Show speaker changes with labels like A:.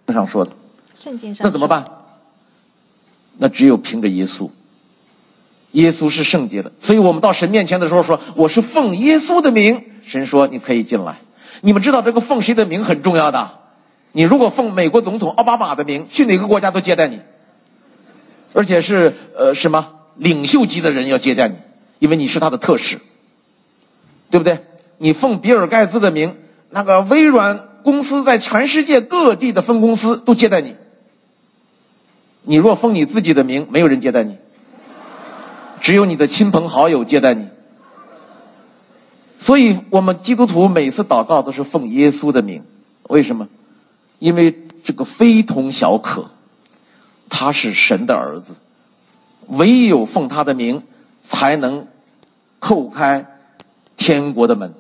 A: 上说的。
B: 圣经上
A: 那怎么办？那只有凭着耶稣。耶稣是圣洁的，所以我们到神面前的时候说，我是奉耶稣的名，神说你可以进来。你们知道这个奉谁的名很重要的，你如果奉美国总统奥巴马的名，去哪个国家都接待你，而且是什么领袖级的人要接待你，因为你是他的特使，对不对？你奉比尔盖茨的名，那个微软公司在全世界各地的分公司都接待你。你若奉你自己的名，没有人接待你，只有你的亲朋好友接待你。所以我们基督徒每次祷告都是奉耶稣的名。为什么？因为这个非同小可，他是神的儿子，唯有奉他的名才能叩开天国的门。